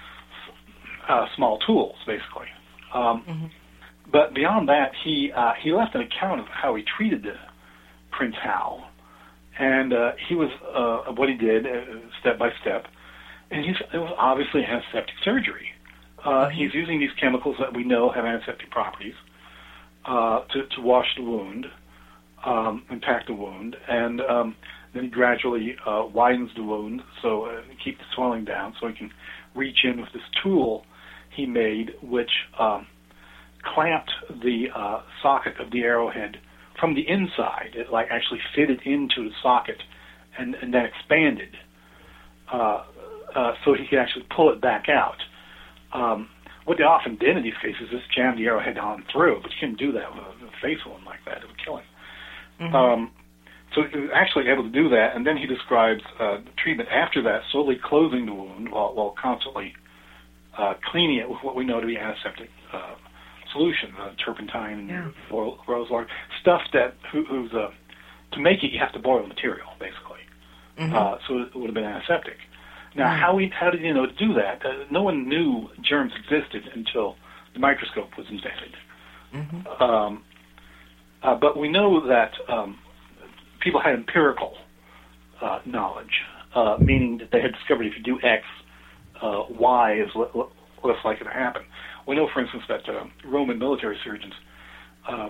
uh, small tools, basically. Um, mm-hmm. But beyond that, he uh, he left an account of how he treated uh, Prince Hal, and uh, he was uh, what he did uh, step by step. And he's, it was obviously antiseptic surgery. Uh, mm-hmm. He's using these chemicals that we know have antiseptic properties uh, to, to wash the wound um, and pack the wound. And um, then he gradually uh, widens the wound so uh, keep the swelling down so he can reach in with this tool he made, which um, clamped the uh, socket of the arrowhead from the inside. It like actually fitted into the socket and, and then expanded. Uh, Uh, so he could actually pull it back out. Um, what they often did in these cases is jam the arrowhead on through, but you couldn't do that with a, a face wound like that. It would kill him. Mm-hmm. Um, so he was actually able to do that, and then he describes uh, the treatment after that, slowly closing the wound while, while constantly uh, cleaning it with what we know to be antiseptic uh, solution, uh, turpentine and yeah. boil, rose water, stuff that who, who's uh, to make it you have to boil the material, basically. Mm-hmm. Uh, so it would have been antiseptic. Now, mm-hmm. how we, how did you know to do that? Uh, no one knew germs existed until the microscope was invented. Mm-hmm. Um, uh, but we know that um, people had empirical uh, knowledge, uh, meaning that they had discovered if you do X, uh, Y is l- l- less likely to happen. We know, for instance, that uh, Roman military surgeons um,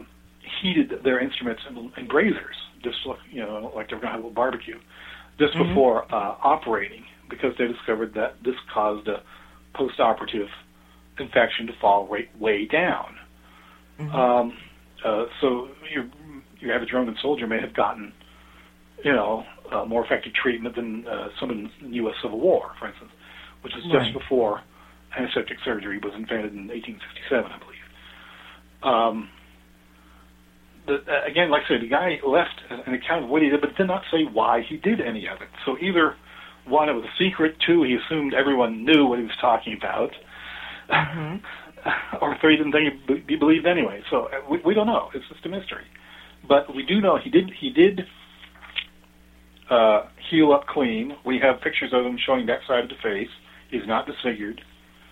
heated their instruments in, in braziers, just like, you know, like they were going to have a little barbecue, just Mhm. before uh, operating, because they discovered that this caused a post-operative infection to fall right, way down. Mhm. Um, uh, so your your average Roman soldier may have gotten, you know, uh, more effective treatment than uh, someone in the U S Civil War, for instance, which was just Right. before antiseptic surgery was invented in eighteen sixty-seven, I believe. Um, the, uh, again, like I said, the guy left an account of what he did, but did not say why he did any of it. So either, one, it was a secret, two, he assumed everyone knew what he was talking about, Mhm. or three, didn't think he'd be believed anyway. So uh, we, we don't know. It's just a mystery. But we do know he did he did uh, heal up clean. We have pictures of him showing that side of the face. He's not disfigured.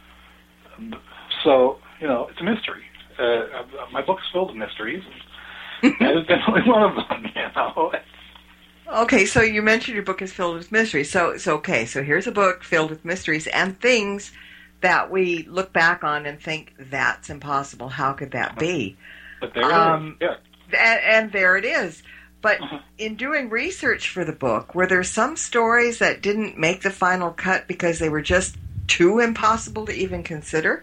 So, you know, it's a mystery. Uh, my book's filled with mysteries. That is definitely one of them, you know. Okay, so you mentioned your book is filled with mysteries. So, so okay, so here's a book filled with mysteries and things that we look back on and think, that's impossible. How could that be? But there Um, it is. Yeah. And, and there it is. But in doing research for the book, were there some stories that didn't make the final cut because they were just too impossible to even consider?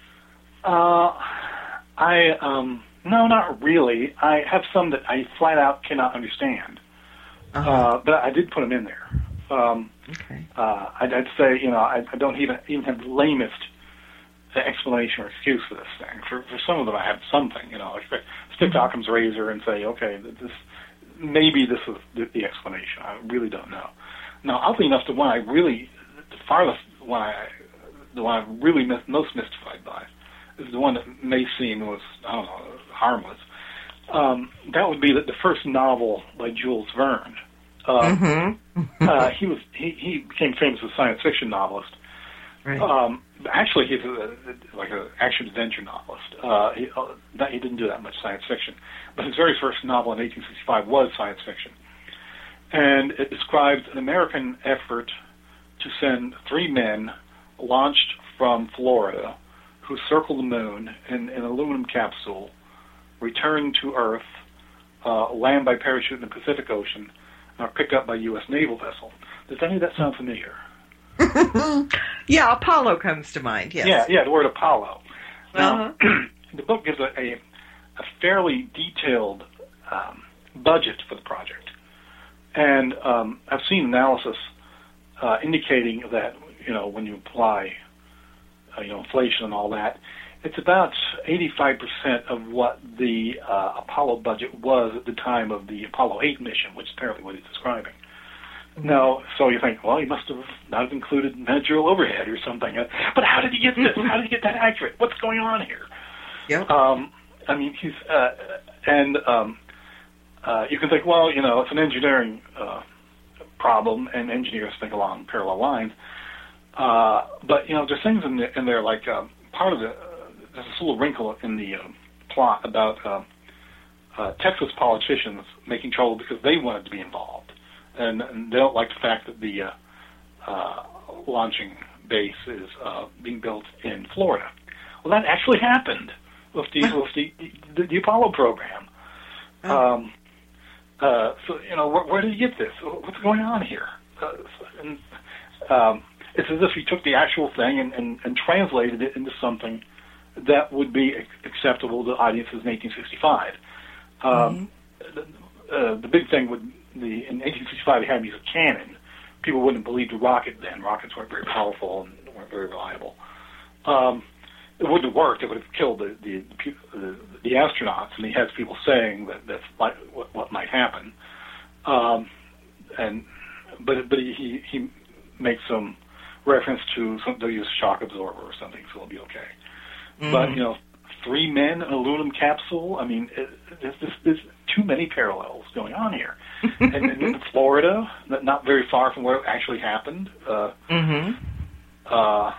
Uh, I, um, no, not really. I have some that I flat out cannot understand. Uh-huh. Uh, but I did put them in there. Um, okay. Uh, I'd, I'd say, you know, I, I don't even even have the lamest explanation or excuse for this thing. For for some of them, I have something, you know, like stick to Occam's razor and say, okay, this maybe this is the, the explanation. I really don't know. Now, oddly enough, the one I really, the farthest one I, the one I'm really mis- most mystified by is the one that may seem was, I don't know, harmless. Um, that would be the, the first novel by Jules Verne. Um, mm-hmm. uh, he was he, he became famous as a science fiction novelist. Right. Um, actually, he's a, like an action adventure novelist. Uh, he, uh, that, he didn't do that much science fiction, but his very first novel in eighteen sixty-five was science fiction, and it describes an American effort to send three men launched from Florida who circle the moon in, in an aluminum capsule, return to Earth, uh, land by parachute in the Pacific Ocean, and are picked up by a U S naval vessel. Does any of that sound familiar? Yeah, Apollo comes to mind, yes. Yeah, yeah, the word Apollo. Now, Uh-huh. the book gives a, a, a fairly detailed um, budget for the project. And um, I've seen analysis uh, indicating that, you know, when you apply, uh, you know, inflation and all that, it's about eighty-five percent of what the uh, Apollo budget was at the time of the Apollo eight mission, which is apparently what he's describing. Now, so you think, well, he must have not have included managerial overhead or something. Uh, But how did he get this? How did he get that accurate? What's going on here? Yeah. Um, I mean, he's uh, and um, uh, you can think, well, you know, it's an engineering uh, problem, and engineers think along parallel lines. Uh, but you know, there's things in, the, in there like uh, part of the uh, there's this little wrinkle in the uh, plot about uh, uh, Texas politicians making trouble because they wanted to be involved. And, and they don't like the fact that the uh, uh, launching base is uh, being built in Florida. Well, that actually happened with the with the, the, the Apollo program. Um, uh, so you know, where, where did he get this? What's going on here? Uh, and, um, it's as if he took the actual thing and, and, and translated it into something that would be acceptable to audiences in eighteen sixty-five. Um, mm-hmm. the, uh, the big thing would The, in eighteen sixty-five, they had to use a cannon. People wouldn't believe the rocket then. Rockets weren't very powerful and weren't very reliable. Um, it wouldn't have worked. It would have killed the the, the, the astronauts. And he has people saying that that's like what, what might happen. Um, and but but he he makes some reference to some, they'll use a shock absorber or something, so it'll be okay. Mm-hmm. But you know, three men in an aluminum capsule. I mean, it, there's, there's, there's too many parallels going on here. and, and in Florida, not very far from where it actually happened. Uh, mm-hmm. uh,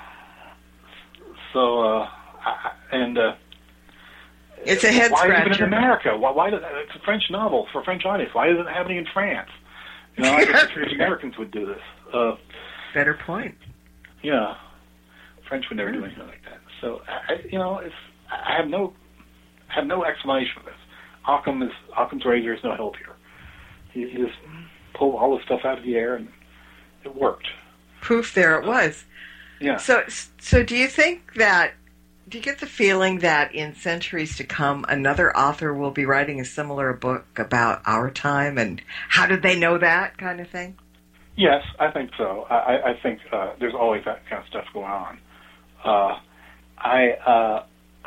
so, uh, I, and uh, it's a head why scratcher. Why even in America? Why, why did, it's a French novel for a French audience. Why isn't it happening in France? You know, I guess the Americans would do this. Uh, Better point. Yeah, French would never do anything like that. So, I, you know, it's I have no I have no explanation for this. Occam is Occam's razor is no help here. He, he just pulled all the stuff out of the air, and it worked. Proof there it was. Yeah. So, so do you think that? Do you get the feeling that in centuries to come, another author will be writing a similar book about our time, and how did they know that kind of thing? Yes, I think so. I, I think uh, there's always that kind of stuff going on. Uh, I, uh,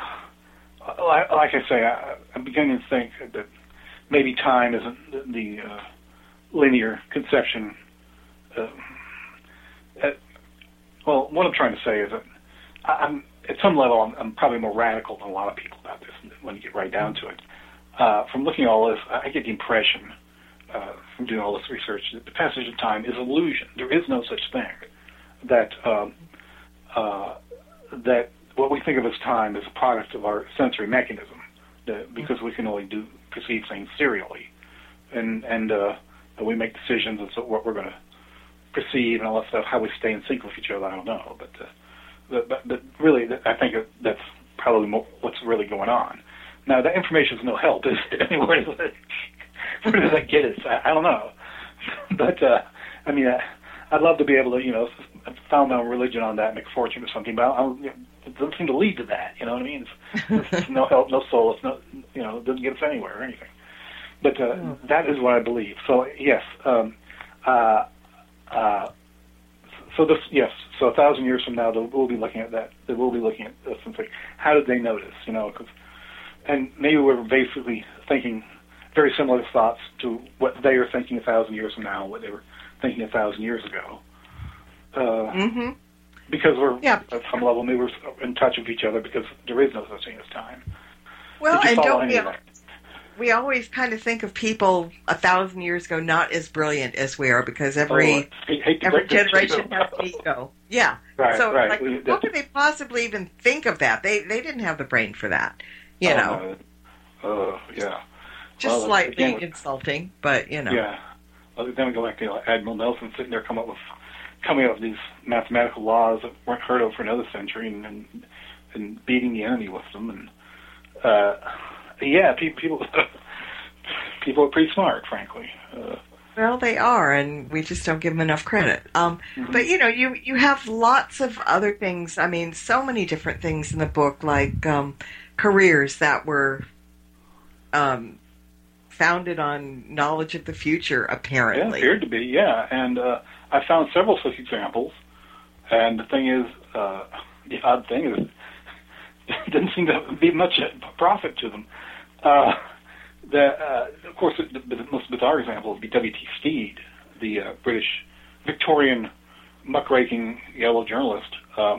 like I say, I, I'm beginning to think that maybe time isn't the, the uh, linear conception. Uh, at, well, what I'm trying to say is that I'm, at some level, I'm, I'm probably more radical than a lot of people about this when you get right down to it. Uh, from looking at all this, I get the impression, uh, from doing all this research, that the passage of time is an illusion. There is no such thing. That um, uh, that what we think of as time is a product of our sensory mechanism, that because we can only do perceive things serially, and and uh, we make decisions as to what we're going to perceive and all that stuff. How we stay in sync with each other, I don't know, but. Uh, But, but, but really, I think that's probably more what's really going on. Now, that information is no help, is it? I mean, where does that, where does that get us? I, I don't know. But, uh, I mean, I, I'd love to be able to, you know, found my own religion on that, make a fortune or something, but I don't, you know, it doesn't seem to lead to that, you know what I mean? It's, it's no help, no soul, it's no, you know, it doesn't get us anywhere or anything. But uh, oh. that is what I believe. So, yes, um, uh, uh, So this, yes. So a thousand years from now, we'll be looking at that. They will be looking at this and saying, how did they notice? You know, cause, and maybe we're basically thinking very similar thoughts to what they are thinking a thousand years from now, what they were thinking a thousand years ago. Uh, mm-hmm. Because we're yeah. at some level, maybe we're in touch with each other because there is no such thing as time. Well, and don't we? That? We always kind of think of people a thousand years ago not as brilliant as we are because every oh, hate, hate every generation has an ego. Yeah. Right, so, right. like, we, how could they possibly even think of that? They they didn't have the brain for that. You oh, know. Oh, uh, yeah. Just well, slightly again, insulting, but you know. Yeah. Well, then we go back to you know, Admiral Nelson sitting there coming up with coming up with these mathematical laws that weren't heard of for another century, and and, and beating the enemy with them, and uh, yeah, people. people People are pretty smart, frankly. Uh, well, they are, and we just don't give them enough credit. Um, mm-hmm. But, you know, you, you have lots of other things. I mean, so many different things in the book, like um, careers that were um, founded on knowledge of the future, apparently. Yeah, appeared to be, yeah. And uh, I found several such examples. And the thing is, uh, the odd thing is, there didn't seem to be much profit to them. Uh The, uh, of course, the, the most bizarre example would be W T Steed, the uh, British Victorian muckraking yellow journalist, um,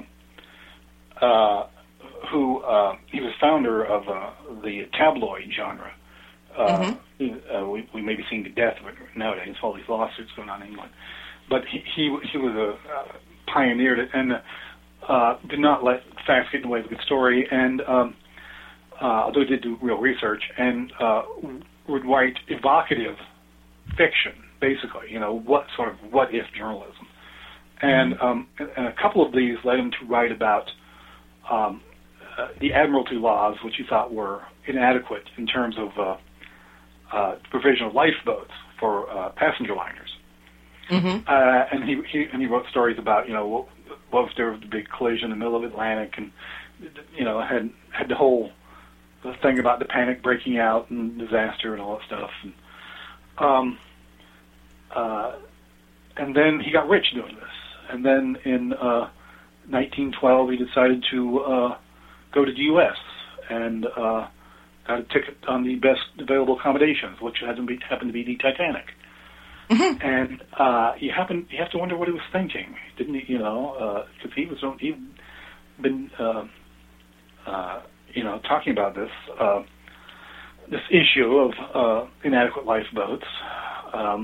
uh, who uh, he was founder of uh, the tabloid genre. Uh, mm-hmm. uh, we, we may be seeing the death of it nowadays, all these lawsuits going on in England. But he he, he was a uh, pioneered it and uh, did not let facts get in the way of a good story, and um, Uh, although he did do real research, and uh, would write evocative fiction, basically, you know, what sort of what-if journalism. And, um, and a couple of these led him to write about um, uh, the Admiralty laws, which he thought were inadequate in terms of uh, uh, provision of lifeboats for uh, passenger liners. Mm-hmm. Uh, and he, he and he wrote stories about, you know, what, what if there was a big collision in the middle of the Atlantic, and, you know, had had the whole the thing about the panic breaking out and disaster and all that stuff. And, um, uh, and then he got rich doing this. And then in uh, nineteen twelve, he decided to uh, go to the U S and uh, got a ticket on the best available accommodations, which happened to be, happened to be the Titanic. Mm-hmm. And uh, you happen you have to wonder what he was thinking, didn't he? You know, because uh, he was he'd been. Uh, uh, you know, talking about this uh, this issue of uh, inadequate lifeboats. Um,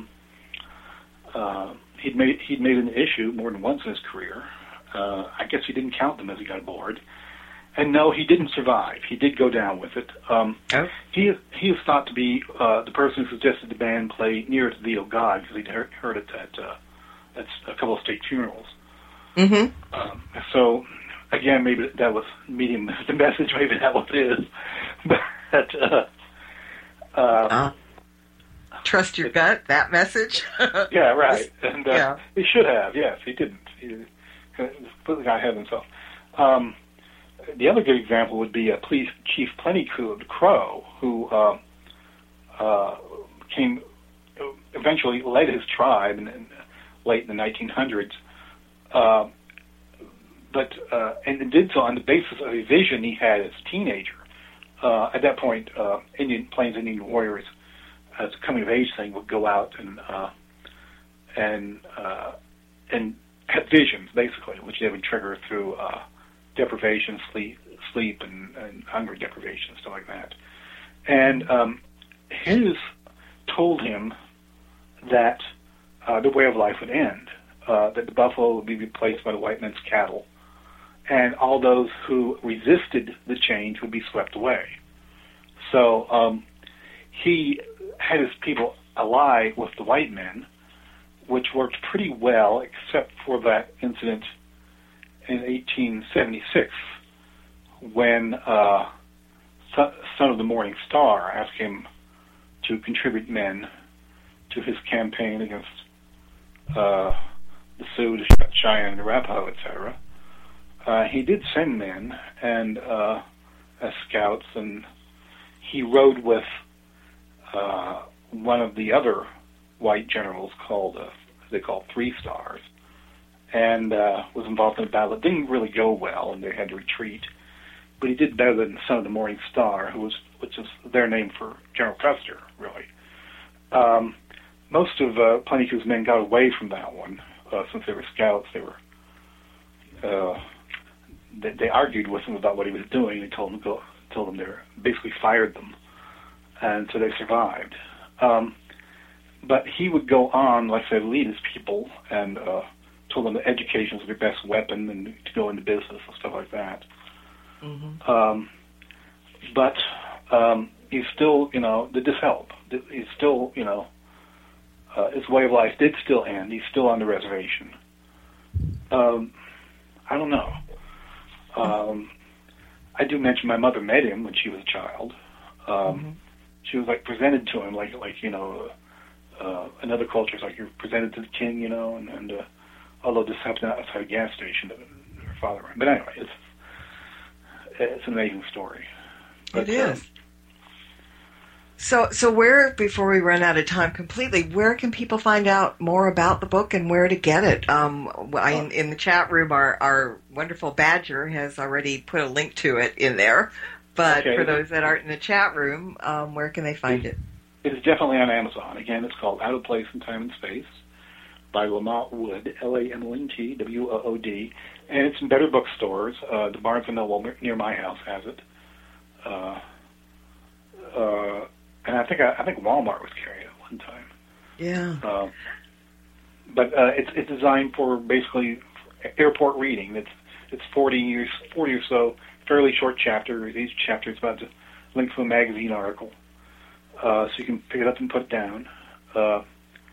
uh, he'd made he'd made an issue more than once in his career. Uh, I guess he didn't count them as he got aboard. And no, he didn't survive. He did go down with it. Um, oh. He is he is thought to be uh, the person who suggested the band play "Nearer to Thee, O God" because he'd heard, heard it at uh, at a couple of state funerals. Mm-hmm. Um, so. Again, maybe that was medium the message. Maybe that was his, but uh, Uh, uh, trust your gut, that message? Yeah, right. And uh, yeah. he should have, yes. He didn't. He completely got ahead of himself. Um, the other good example would be uh, Police Chief Plentyfoot Crow, who uh, uh, came, eventually led his tribe in, in late in the nineteen hundreds, uh, but uh, and did so on the basis of a vision he had as a teenager. Uh, at that point, uh, Indian Plains Indian warriors, as a coming of age thing, would go out and uh, and uh, and have visions, basically, which they would trigger through uh, deprivation, sleep, sleep, and, and hunger deprivation, and stuff like that. And um, his told him that uh, the way of life would end, uh, that the buffalo would be replaced by the white man's cattle, and all those who resisted the change would be swept away. So um, he had his people ally with the white men, which worked pretty well, except for that incident in eighteen seventy-six, when uh, Son of the Morning Star asked him to contribute men to his campaign against uh, the Sioux, the Cheyenne, the Arapaho, et cetera. Uh, he did send men and uh, as scouts, and he rode with uh, one of the other white generals called, uh, they call Three Stars, and uh, was involved in a battle that didn't really go well, and they had to retreat. But he did better than Son of the Morning Star, who was, which is their name for General Custer, really. Um, most of uh, Plentyfoot's men got away from that one, uh, since they were scouts. They were uh, they, they argued with him about what he was doing. They told him to go, told them they were, basically fired them, and so they survived. Um, but he would go on, like I said, lead his people, and uh, told them that education was their best weapon, and to go into business and stuff like that. Mm-hmm. Um, but um, he's still, you know, did this help? He's still, you know, uh, his way of life did still end. He's still on the reservation. Um, I don't know. Um, I do mention my mother met him when she was a child. Um, mm-hmm. She was like presented to him like, like you know, uh, in other cultures, like you're presented to the king, you know, and, and uh, although this happened outside a gas station that her father ran. But anyway, it's it's an amazing story. But, it is. Um, So, so where, before we run out of time completely, where can people find out more about the book and where to get it? Um, I, in, in the chat room, our, our wonderful Badger has already put a link to it in there. But okay. For those that aren't in the chat room, um, where can they find it? It is definitely on Amazon. Again, it's called Out of Place in Time and Space by Lamont Wood, L A M O N T W O O D. And it's in better bookstores. Uh, the Barnes and Noble near my house has it. Uh, uh, And I think I, I think Walmart was carrying it at one time. Yeah. Uh, but uh, it's it's designed for basically airport reading. It's it's forty years, forty or so fairly short chapters. Each chapter is about to link to a magazine article, uh, so you can pick it up and put it down. Uh,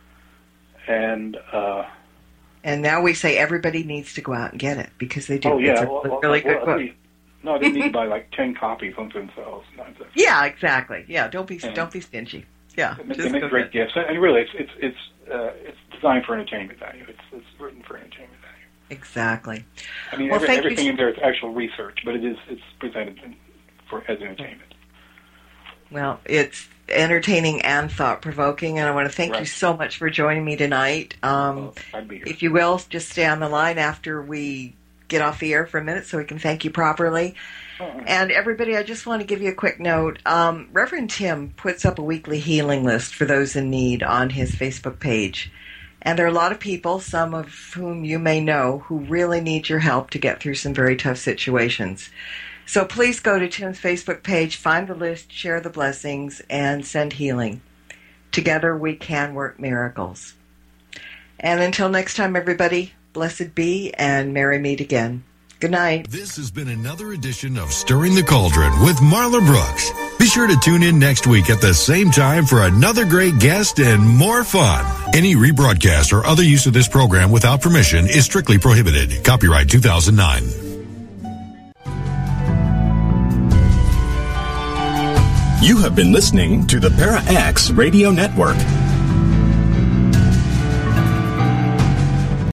and uh, and now we say everybody needs to go out and get it because they do. Oh yeah, it's a well, really well, good well, book. No, they need to buy like ten copies onto themselves. Yeah, exactly. Yeah, don't be and don't be stingy. Yeah, they make, they make great gifts, and really, it's it's it's uh, it's designed for entertainment value. It's it's written for entertainment value. Exactly. I mean, well, every, everything you. in there is actual research, but it is it's presented for as entertainment. Well, it's entertaining and thought provoking, and I want to thank right. you so much for joining me tonight. Um, oh, I'd be here. If you will, just stay on the line after we get off the air for a minute so we can thank you properly. And everybody, I just want to give you a quick note. Um, Reverend Tim puts up a weekly healing list for those in need on his Facebook page. And there are a lot of people, some of whom you may know, who really need your help to get through some very tough situations. So please go to Tim's Facebook page, find the list, share the blessings, and send healing. Together we can work miracles. And until next time, everybody, blessed be and merry meet again. Good night. This has been another edition of Stirring the Cauldron with Marla Brooks. Be sure to tune in next week at the same time for another great guest and more fun. Any rebroadcast or other use of this program without permission is strictly prohibited. Copyright two thousand nine. You have been listening to the Para X Radio Network.